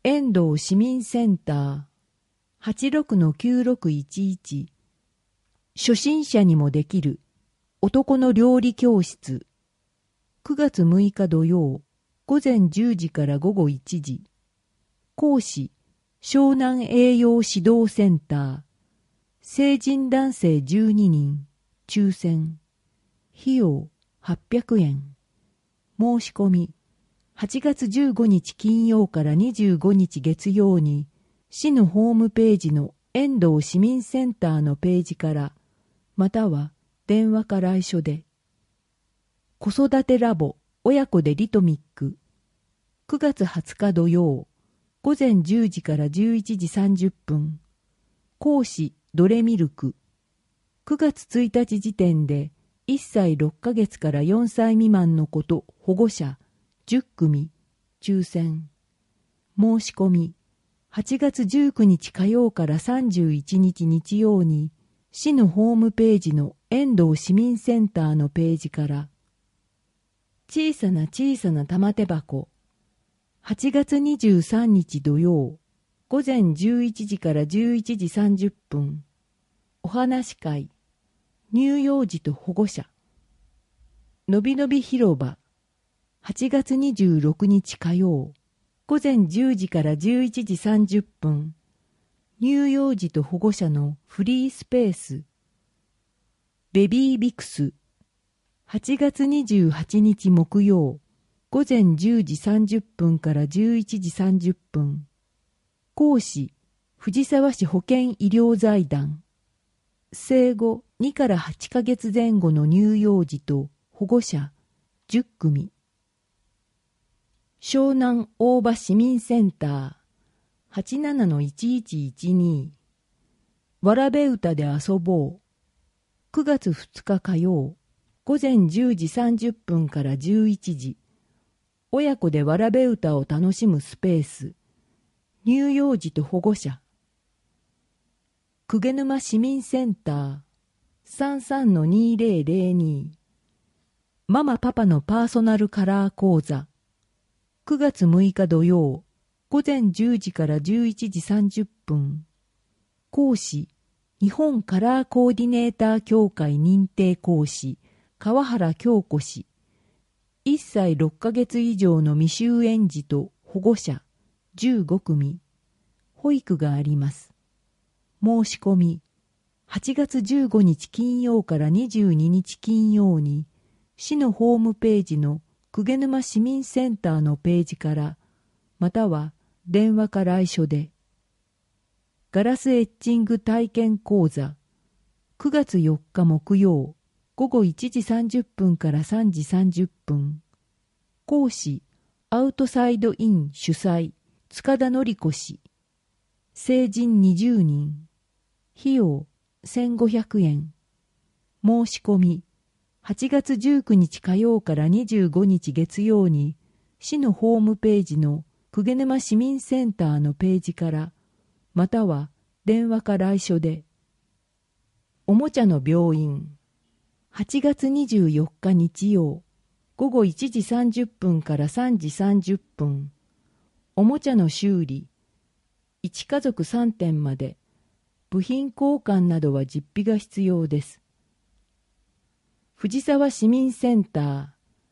遠藤市民センター 86-9611 初心者にもできる男の料理教室9月6日土曜午前10時から午後1時講師湘南栄養指導センター成人男性12人抽選費用800円申し込み8月15日金曜から25日月曜に市のホームページの遠藤市民センターのページからまたは電話か来所で子育てラボ親子でリトミック9月20日土曜午前10時から11時30分講師ドレミルク9月1日時点で1歳6ヶ月から4歳未満の子と保護者10組抽選申し込み8月19日火曜から31日日曜に市のホームページの遠藤市民センターのページから小さな小さな玉手箱8月23日土曜午前11時から11時30分お話し会乳幼児と保護者のびのび広場8月26日火曜午前10時から11時30分乳幼児と保護者のフリースペースベビービクス8月28日木曜午前10時30分から11時30分講師藤沢市保健医療財団生後2から8ヶ月前後の乳幼児と保護者10組湘南大場市民センター 87-1112 わらべ歌で遊ぼう9月2日火曜午前10時30分から11時親子でわらべ歌を楽しむスペース乳幼児と保護者鵠沼市民センター 33-2002 ママパパのパーソナルカラー講座9月6日土曜午前10時から11時30分講師日本カラーコーディネーター協会認定講師川原京子氏1歳6ヶ月以上の未就園児と保護者15組保育があります申し込み8月15日金曜から22日金曜に市のホームページの鵠沼市民センターのページからまたは電話か来所でガラスエッチング体験講座9月4日木曜午後1時30分から3時30分講師アウトサイドイン主催塚田典子氏成人20人費用1500円申し込み8月19日火曜から25日月曜に市のホームページの鵠沼市民センターのページからまたは電話か来所でおもちゃの病院8月24日日曜午後1時30分から3時30分おもちゃの修理1家族3点まで部品交換などは実費が必要です藤沢市民センター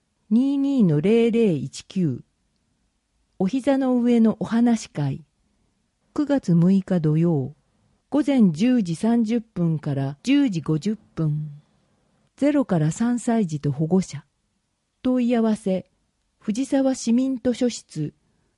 22-0019 お膝の上のお話会9月6日土曜午前10時30分から10時50分0から3歳児と保護者問い合わせ藤沢市民図書室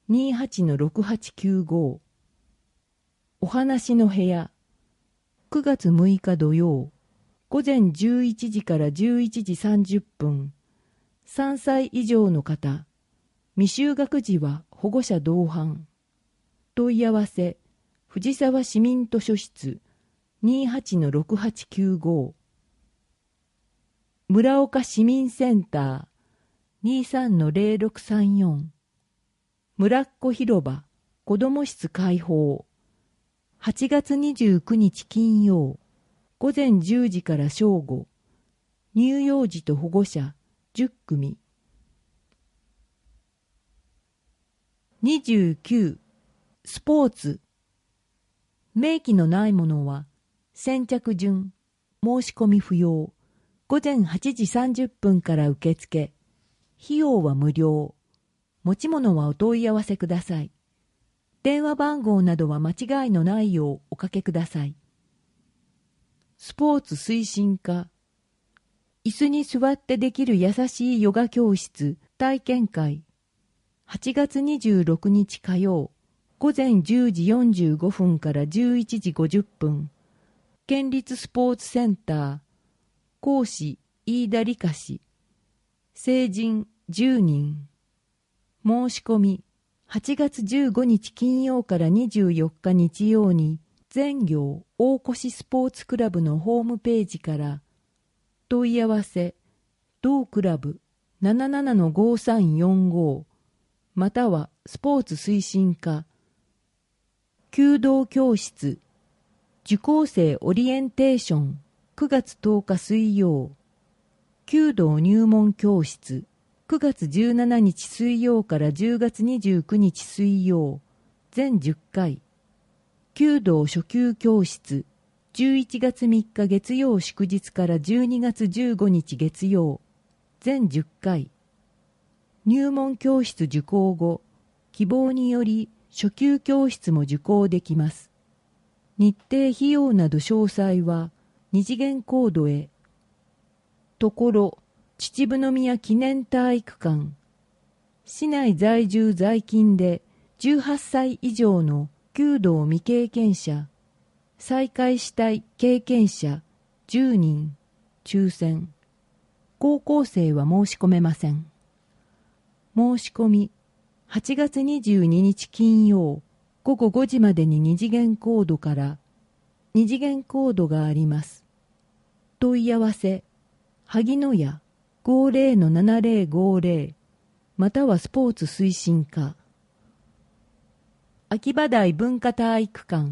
28-6895 お話の部屋9月6日土曜午前11時から11時30分3歳以上の方未就学児は保護者同伴問い合わせ藤沢市民図書室 28-6895 村岡市民センター 23-0634 村っ子広場子ども室開放8月29日金曜午前10時から正午乳幼児と保護者10組29 スポーツ。明記のないものは、先着順、申し込み不要。午前8時30分から受付。費用は無料。持ち物はお問い合わせください。電話番号などは間違いのないようおかけください。スポーツ推進課。椅子に座ってできる優しいヨガ教室体験会。8月26日火曜、午前10時45分から11時50分。県立スポーツセンター。講師、飯田理香氏。成人10人。申し込み、8月15日金曜から24日日曜に、全業大越スポーツクラブのホームページから、問い合わせ、同クラブ 77-5345、またはスポーツ推進課、弓道教室、受講生オリエンテーション9月10日水曜、弓道入門教室9月17日水曜から10月29日水曜、全10回、弓道初級教室11月3日月曜祝日から12月15日月曜、全10回。入門教室受講後、希望により初級教室も受講できます。日程費用など詳細は二次元コードへ。ところ、秩父宮記念体育館。市内在住在勤で18歳以上の弓道未経験者、再開したい経験者10人、抽選。高校生は申し込めません。申し込み、8月22日金曜、午後5時までに二次元コードから二次元コードがあります。問い合わせ、萩野屋 50-7050 またはスポーツ推進課。秋葉台文化体育館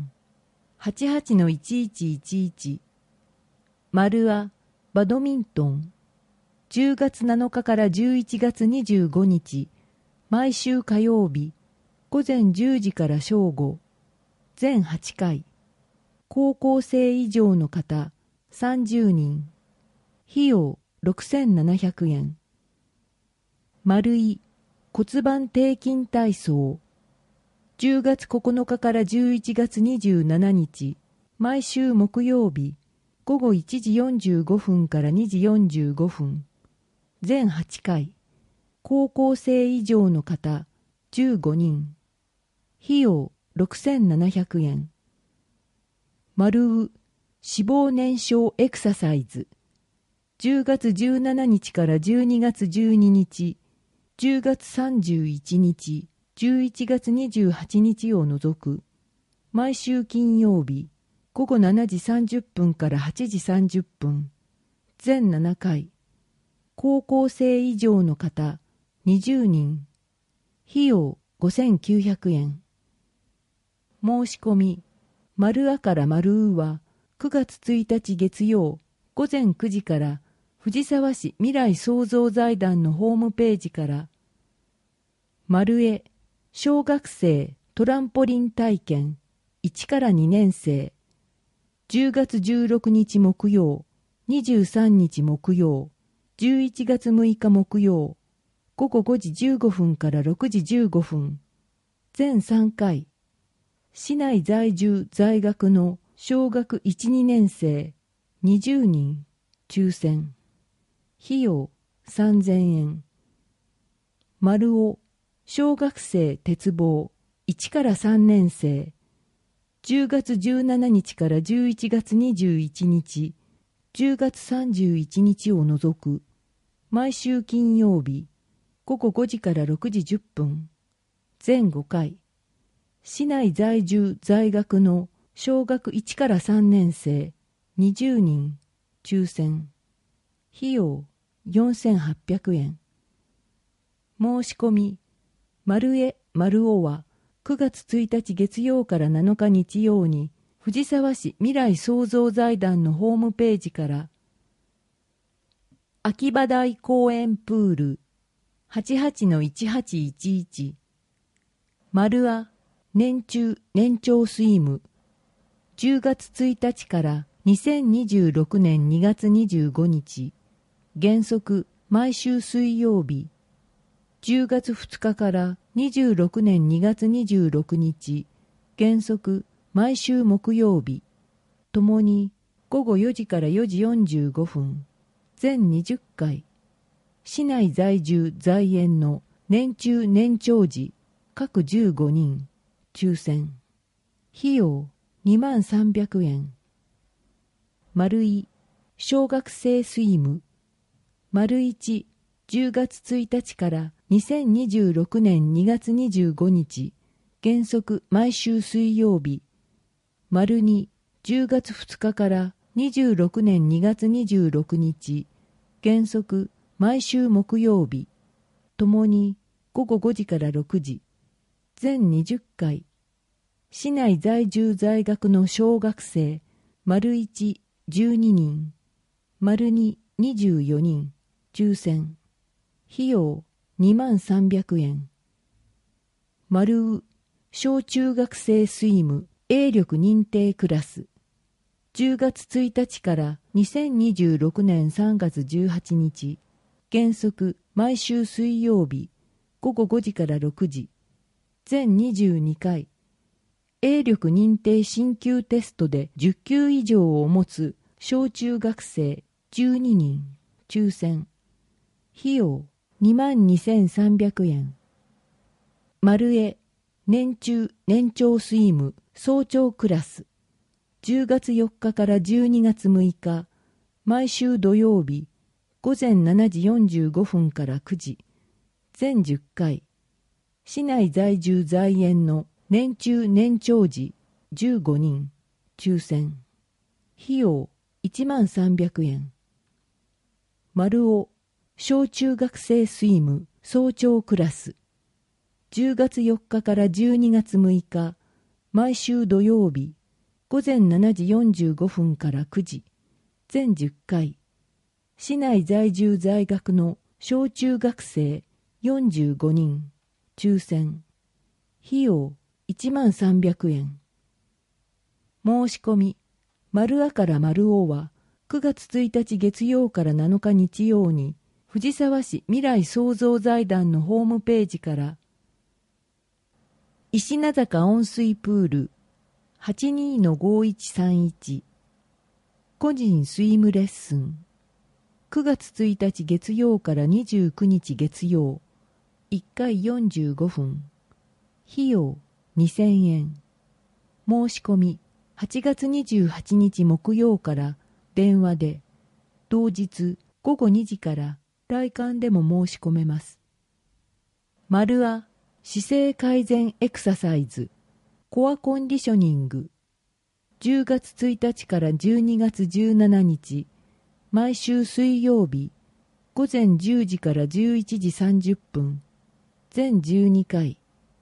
88-1111 丸アバドミントン10月7日から11月25日毎週火曜日午前10時から正午全8回高校生以上の方30人費用6700円丸い骨盤底筋体操10月9日から11月27日毎週木曜日午後1時45分から2時45分全8回高校生以上の方15人費用6700円丸う脂肪燃焼エクササイズ10月17日から12月12日10月31日11月28日を除く毎週金曜日午後7時30分から8時30分全7回高校生以上の方20人費用5900円申し込み丸あから丸うは9月1日月曜午前9時から藤沢市未来創造財団のホームページから丸え小学生トランポリン体験1から2年生10月16日木曜23日木曜11月6日木曜午後5時15分から6時15分全3回市内在住在学の小学 1,2 年生20人抽選費用3000円丸尾小学生鉄棒1から3年生10月17日から11月21日10月31日を除く毎週金曜日午後5時から6時10分全5回市内在住在学の小学1から3年生20人抽選費用4800円申し込み丸え丸おは9月1日月曜から7日日曜に藤沢市未来創造財団のホームページから秋葉台公園プール 88-1811 丸あ年中年長スイム10月1日から2026年2月25日原則毎週水曜日10月2日から26年2月26日原則毎週木曜日ともに午後4時から4時45分全20回市内在住在園の年中年長児各15人抽選費用2300円丸一小学生スイム丸一10月1日から2026年2月25日原則毎週水曜日丸二10月2日から26年2月26日原則毎週木曜日ともに午後5時から6時全20回市内在住在学の小学生丸一12人丸二24人抽選費用2300円丸う小中学生スイム泳力認定クラス10月1日から2026年3月18日原則毎週水曜日午後5時から6時全22回泳力認定進級テストで10級以上を持つ小中学生12人抽選費用22,300円丸へ年中年長スイム早朝クラス10月4日から12月6日毎週土曜日午前7時45分から9時全10回市内在住在園の年中年長児15人抽選費用13,300円丸尾小中学生スイム早朝クラス10月4日から12月6日毎週土曜日午前7時45分から9時全10回市内在住在学の小中学生45人抽選費用13,300円申し込み丸あから丸おは9月1日月曜から7日日曜に藤沢市未来創造財団のホームページから石名坂温水プール 82-5131 個人スイムレッスン9月1日月曜から29日月曜1回45分費用2000円申し込み8月28日木曜から電話で同日午後2時から来館でも申し込めます。丸あ姿勢改善エクササイズコアコンディショニング10月1日から12月17日毎週水曜日午前10時から11時30分全12回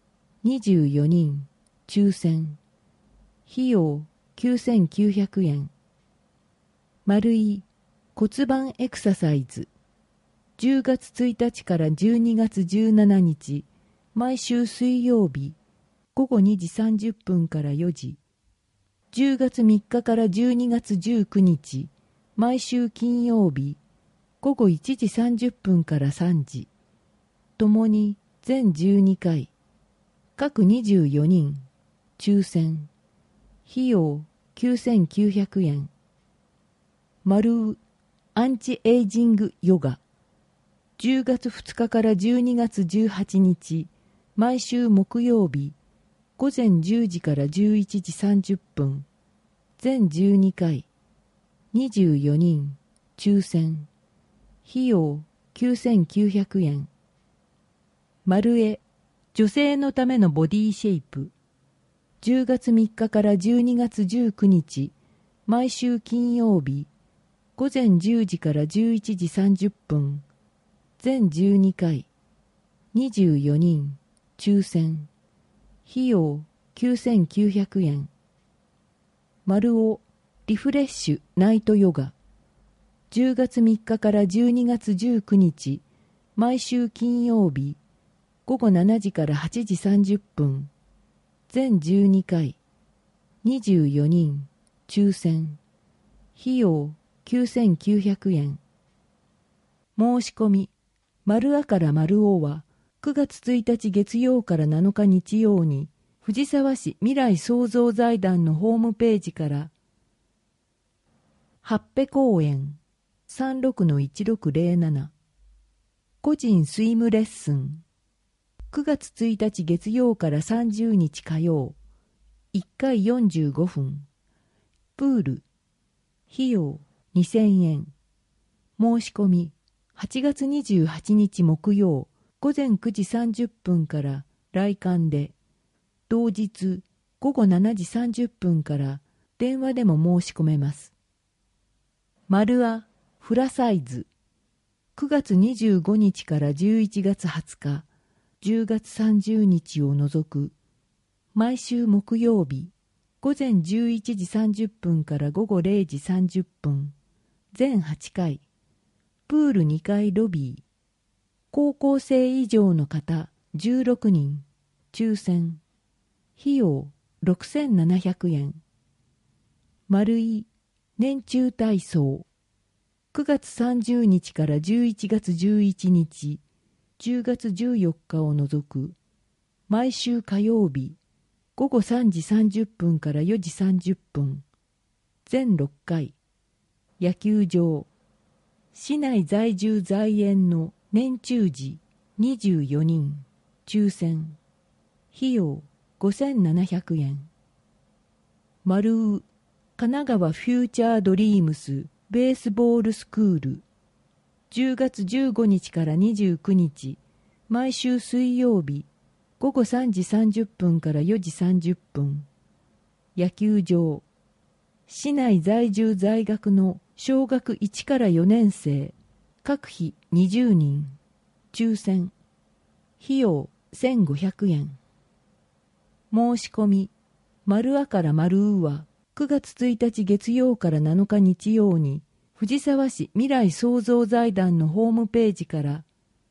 24人抽選費用9900円丸い骨盤エクササイズ10月1日から12月17日毎週水曜日午後2時30分から4時10月3日から12月19日毎週金曜日午後1時30分から3時ともに全12回各24人抽選費用9900円丸アンチエイジングヨガ10月2日から12月18日毎週木曜日午前10時から11時30分全12回24人抽選費用9900円丸絵女性のためのボディシェイプ10月3日から12月19日毎週金曜日午前10時から11時30分全12回24人抽選費用9900円丸尾リフレッシュナイトヨガ10月3日から12月19日毎週金曜日午後7時から8時30分全12回、24人、抽選。費用9900円。申し込み、丸あから丸おは、9月1日月曜から7日日曜に、藤沢市未来創造財団のホームページから、八辺公園 36-1607 個人スイムレッスン9月1日月曜から30日火曜1回45分プール費用2000円申し込み8月28日木曜午前9時30分から来館で同日午後7時30分から電話でも申し込めます。丸あフラサイズ9月25日から11月20日10月30日を除く毎週木曜日午前11時30分から午後0時30分全8回プール2階ロビー高校生以上の方16人抽選費用6700円丸い年中体操9月30日から11月11日10月14日を除く毎週火曜日午後3時30分から4時30分全6回野球場市内在住在園の年中時24人抽選費用5700円丸う神奈川フューチャードリームスベースボールスクール10月15日から29日毎週水曜日午後3時30分から4時30分野球場市内在住在学の小学1から4年生各費20人抽選費用1500円申し込み丸あから丸うは9月1日月曜から7日日曜に藤沢市未来創造財団のホームページから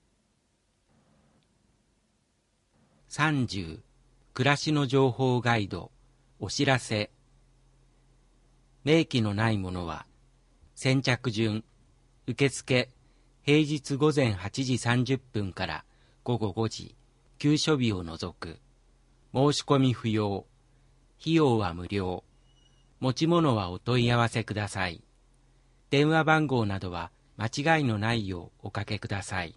30暮らしの情報ガイドお知らせ明記のないものは先着順受付平日午前8時30分から午後5時休所日を除く申し込み不要費用は無料持ち物はお問い合わせください電話番号などは間違いのないようおかけください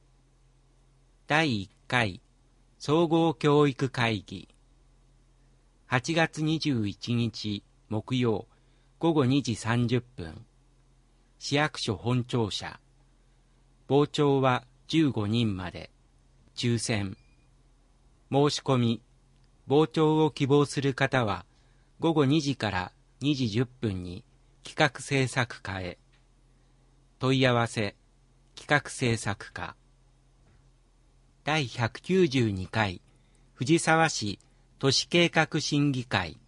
第1回総合教育会議8月21日木曜午後2時30分市役所本庁舎傍聴は15人まで抽選申し込み傍聴を希望する方は午後2時から2時10分に企画制作課へ問い合わせ企画制作課第192回藤沢市都市計画審議会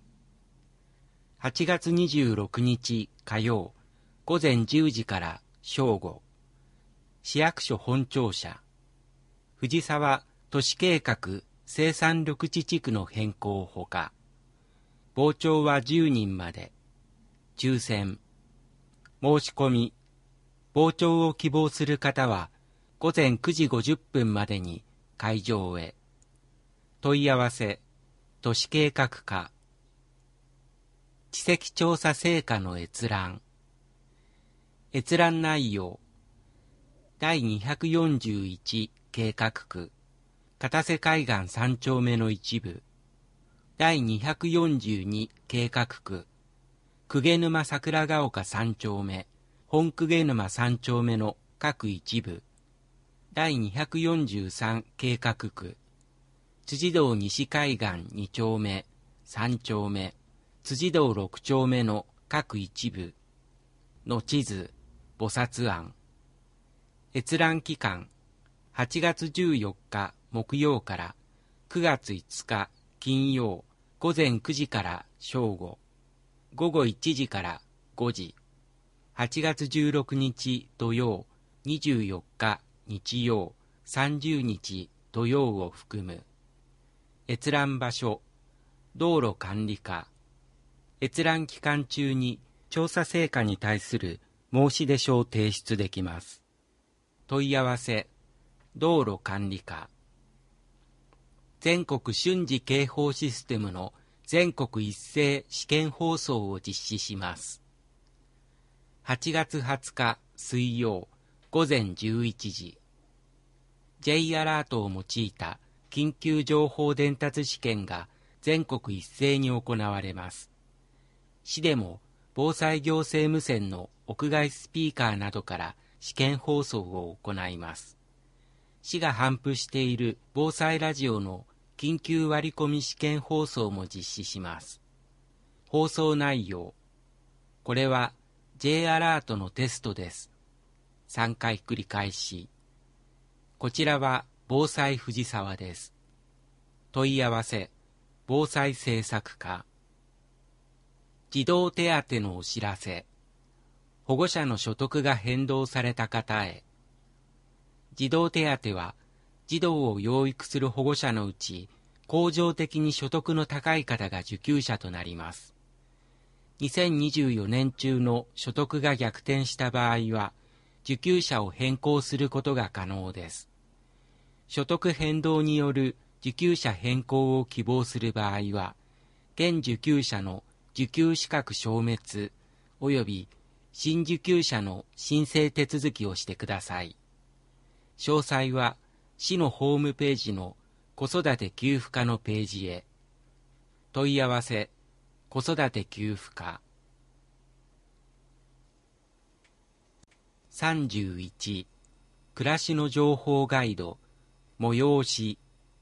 8月26日火曜午前10時から正午市役所本庁舎藤沢都市計画生産緑地地区の変更ほか傍聴は10人まで抽選申し込み傍聴を希望する方は午前9時50分までに会場へ問い合わせ都市計画課地籍調査成果の閲覧閲覧内容第241計画区片瀬海岸3丁目の一部第242計画区鵠沼桜ヶ丘3丁目本鵠沼3丁目の各一部第243計画区辻堂西海岸2丁目3丁目辻堂6丁目の各一部の地図菩薩案閲覧期間8月14日木曜から9月5日金曜午前9時から正午午後1時から5時8月16日土曜24日日曜30日土曜を含む閲覧場所道路管理課。閲覧期間中に調査成果に対する申出書を提出できます。問い合わせ、道路管理課。全国瞬時警報システムの全国一斉試験放送を実施します。8月20日水曜午前11時。J アラートを用いた緊急情報伝達試験が全国一斉に行われます。市でも防災行政無線の屋外スピーカーなどから試験放送を行います。市が頒布している防災ラジオの緊急割り込み試験放送も実施します。放送内容。これは J アラートのテストです。3回繰り返し。こちらは防災藤沢です。問い合わせ、防災政策課。児童手当のお知らせ。保護者の所得が変動された方へ。児童手当は、児童を養育する保護者のうち、恒常的に所得の高い方が受給者となります。2024年中の所得が逆転した場合は、受給者を変更することが可能です。所得変動による受給者変更を希望する場合は、現受給者の受給資格消滅及び新受給者の申請手続きをしてください。詳細は市のホームページの子育て給付課のページへ。問い合わせ、子育て給付課。31、暮らしの情報ガイド、催し。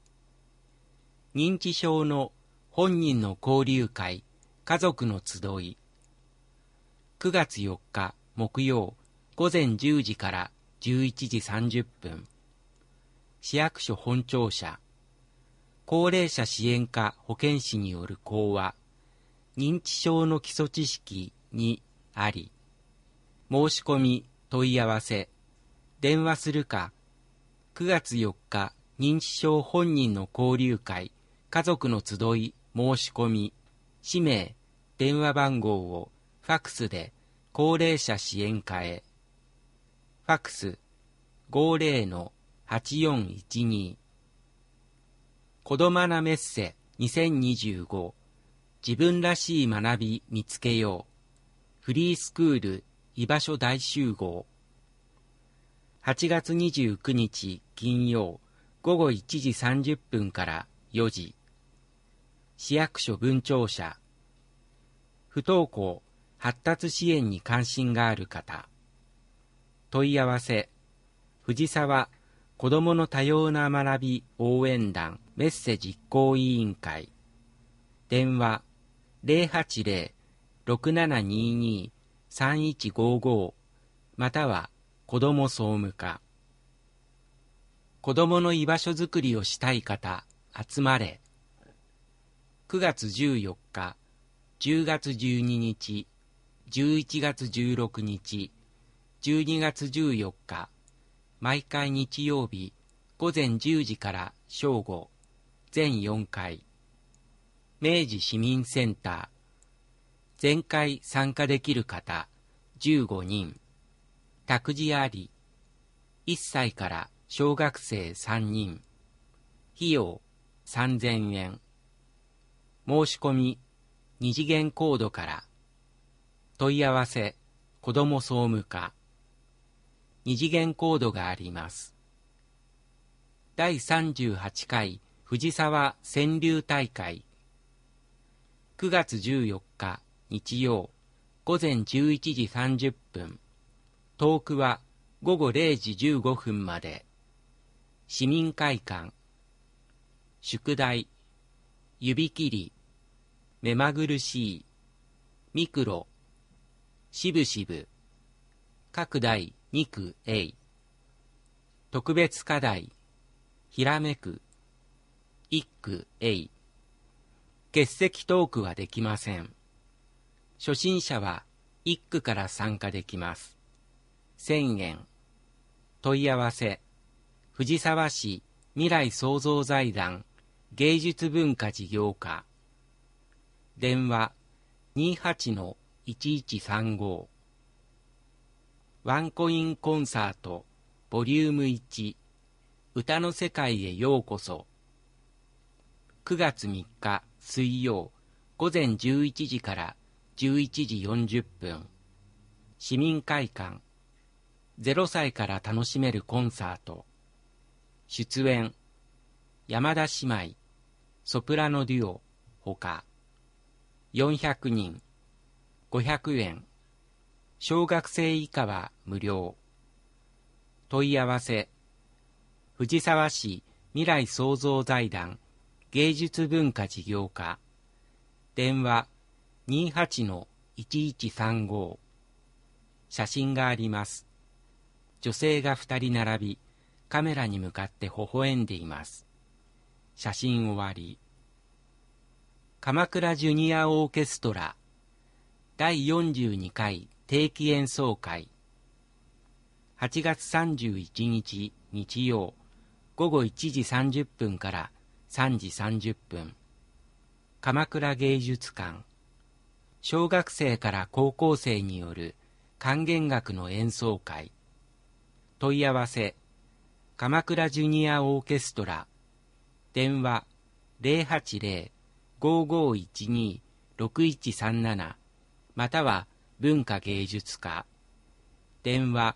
認知症の本人の交流会、家族の集い。9月4日木曜午前10時から11時30分。市役所本庁舎。高齢者支援課保健師による講話。認知症の基礎知識にあり。申し込み問い合わせ。電話するか。9月4日認知症本人の交流会家族の集い申し込み。氏名電話番号をファクスで高齢者支援課へ。ファクス 50-8412。子どまなメッセ2025。自分らしい学び見つけよう。フリースクール居場所大集合。8月29日金曜午後1時30分から4時。市役所分庁舎。不登校発達支援に関心がある方。問い合わせ。藤沢子どもの多様な学び応援団メッセ実行委員会。電話 080-6722-3155 または子ども総務課。子どもの居場所づくりをしたい方集まれ。9月14日、10月12日、11月16日、12月14日、毎回日曜日午前10時から正午、全4回。明治市民センター。全回参加できる方15人。託児あり。1歳から小学生3人。費用3000円。申し込み2次元コードから。問い合わせ子ども総務課。2次元コードがあります。第38回藤沢川柳大会。9月14日日曜午前11時30分。トークは午後0時15分まで。市民会館。宿題。指切り。目まぐるしい。ミクロ。しぶしぶ。各題2区 A。特別課題。ひらめく。1区 A。欠席トークはできません。初心者は1区から参加できます。1000円。問い合わせ。藤沢市未来創造財団芸術文化事業課。 電話 28-1135。ワンコインコンサートボリューム1、歌の世界へようこそ。9月3日水曜午前11時から11時40分。市民会館。0歳から楽しめるコンサート。出演山田姉妹、ソプラノデュオほか。400人、500円。小学生以下は無料。問い合わせ藤沢市未来創造財団芸術文化事業課。電話 28-1135。写真があります。女性が2人並び、カメラに向かって微笑んでいます。写真終わり。鎌倉ジュニアオーケストラ第42回定期演奏会。8月31日日曜午後1時30分から3時30分。鎌倉芸術館。小学生から高校生による管弦楽の演奏会。問い合わせ鎌倉ジュニアオーケストラ。電話 080-5512-6137 または文化芸術課。電話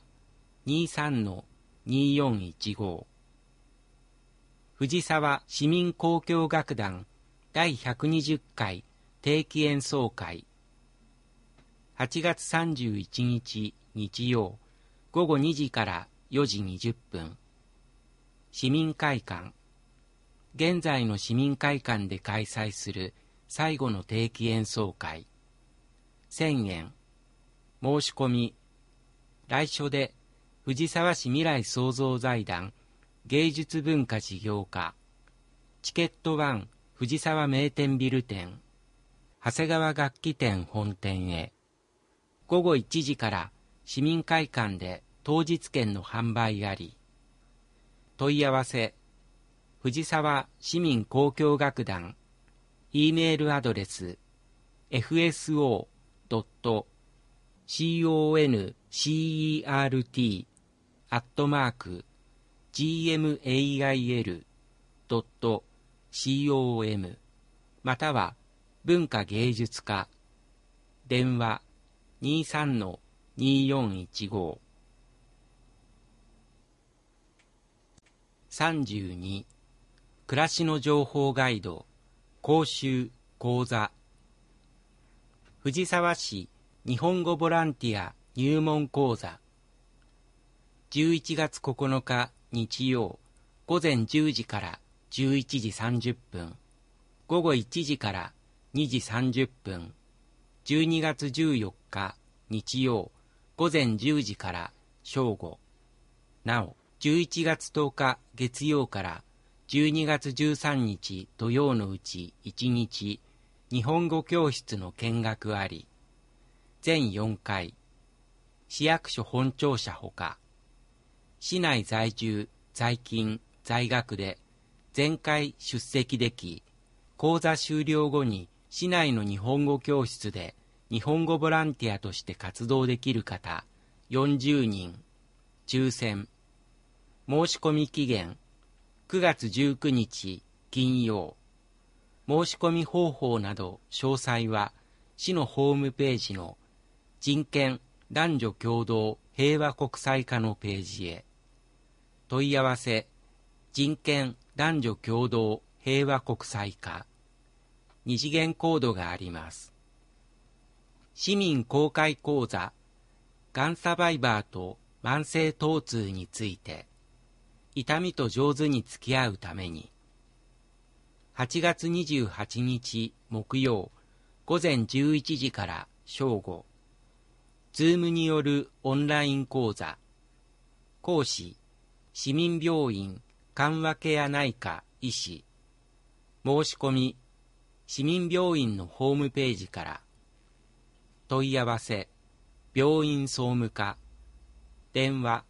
23-2415。藤沢市民交響楽団第120回定期演奏会。8月31日日曜午後2時から4時20分。市民会館。現在の市民会館で開催する最後の定期演奏会。1000円。申し込み。来所で藤沢市未来創造財団芸術文化事業課。チケット1藤沢名店ビル店。長谷川楽器店本店へ。午後1時から市民会館で当日券の販売あり。問い合わせ藤沢市民交響楽団。 E メールアドレス fso.concert@gmail.com または文化芸術課。電話 23-2415。32. 暮らしの情報ガイド講習講座。藤沢市日本語ボランティア入門講座。11月9日日曜午前10時から11時30分。午後1時から2時30分。12月14日日曜午前10時から正午。なお、11月10日月曜から12月13日土曜のうち1日、日本語教室の見学あり。全4回。市役所本庁舎ほか。市内在住、在勤、在学で全回出席でき、講座終了後に市内の日本語教室で日本語ボランティアとして活動できる方40人。抽選。申し込み期限9月19日金曜。申し込み方法など詳細は市のホームページの人権男女共同平和国際課のページへ。問い合わせ人権男女共同平和国際課。2次元コードがあります。市民公開講座がんサバイバーと慢性疼痛について。痛みと上手に付き合うために。8月28日木曜午前11時から正午。ズームによるオンライン講座。講師市民病院緩和ケア内科医師。申し込み市民病院のホームページから。問い合わせ病院総務課。電話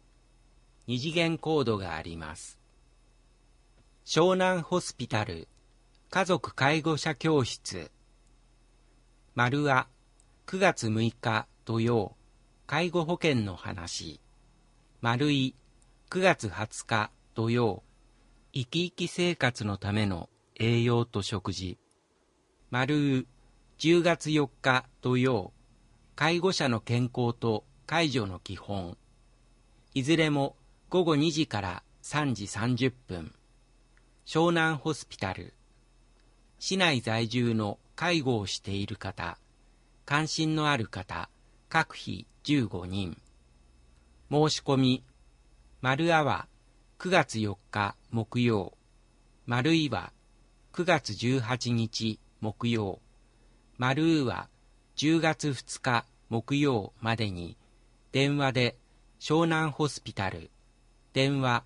25-3111。2次元コードがあります。湘南ホスピタル家族介護者教室。丸は9月6日土曜、介護保険の話。丸い9月20日土曜、生き生き生活のための栄養と食事。丸う10月4日土曜、介護者の健康と介助の基本。いずれも午後2時から3時30分。湘南ホスピタル。市内在住の介護をしている方、関心のある方、各費15人。申し込み、丸あは9月4日木曜、丸いは9月18日木曜、丸うは10月2日木曜までに、電話で湘南ホスピタル、電話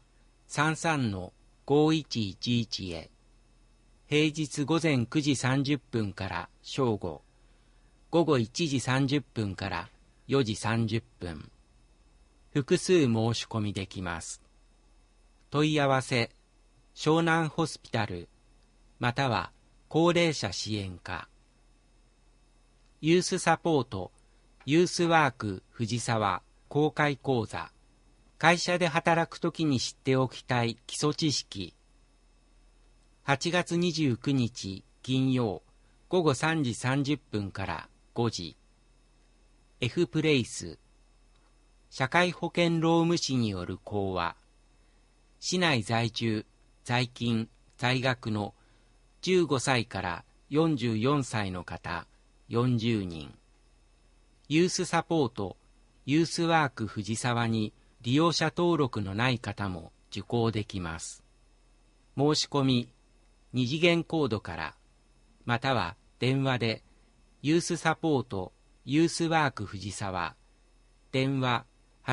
33-5111 へ、平日午前9時30分から正午、午後1時30分から4時30分。複数申し込みできます。問い合わせ、湘南ホスピタル、または高齢者支援課。ユースサポート、ユースワーク藤沢公開講座。会社で働くときに知っておきたい基礎知識。8月29日金曜午後3時30分から5時。F プレイス。社会保険労務士による講話。市内在住、在勤、在学の15歳から44歳の方40人。ユースサポート、ユースワーク藤沢に利用者登録のない方も受講できます。申し込み、2次元コードから、または電話で、ユースサポート、ユースワーク藤沢、電話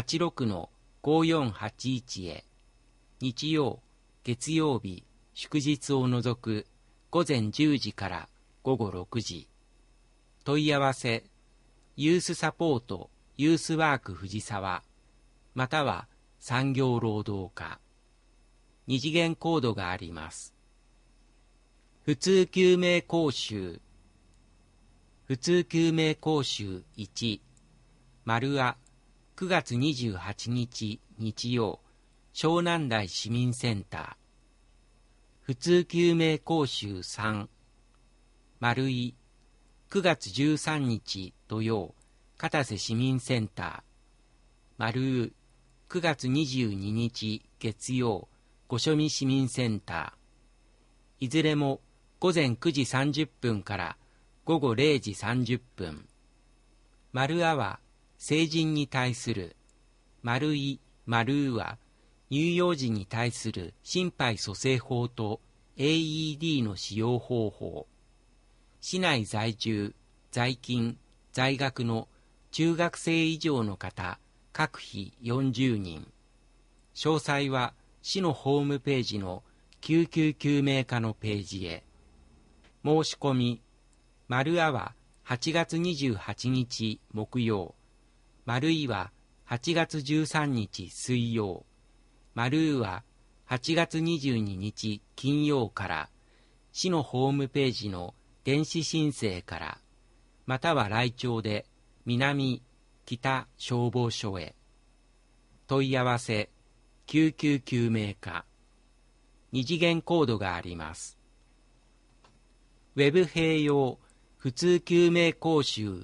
86-5481 へ、日曜、月曜日、祝日を除く午前10時から午後6時。問い合わせ、ユースサポート、ユースワーク藤沢、または産業労働課。2次元コードがあります。普通救命講習。普通救命講習1。丸あ、9月28日日曜、湘南台市民センター。普通救命講習3。丸い、9月13日土曜、片瀬市民センター。丸う、9月22日月曜、御所見市民センター。いずれも午前9時30分から午後0時30分。丸あは成人に対する。丸い、丸うは乳幼児に対する心肺蘇生法と AED の使用方法。市内在住、在勤、在学の中学生以上の方、各費40人。詳細は市のホームページの救急救命課のページへ。申し込み、丸あは8月28日木曜、丸いは8月13日水曜、丸うは8月22日金曜から市のホームページの電子申請から、または来庁で南北消防署へ。問い合わせ、救急救命課。2次元コードがあります。ウェブ併用普通救命講習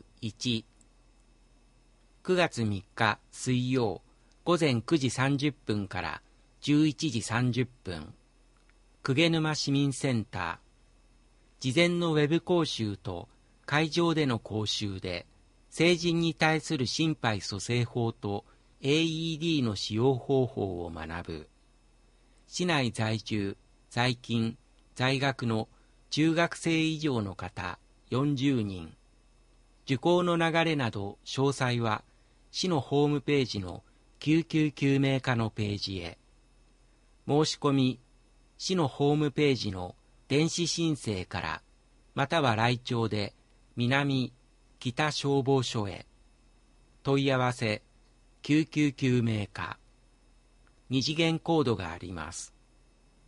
1。9月3日水曜午前9時30分から11時30分。鵠沼市民センター。事前のウェブ講習と会場での講習で、成人に対する心肺蘇生法と AED の使用方法を学ぶ。市内在住、在勤、在学の中学生以上の方40人。受講の流れなど詳細は市のホームページの救急救命課のページへ。申し込み、市のホームページの電子申請から、または来庁で南北消防署へ。問い合わせ、救急救命課。2次元コードがあります。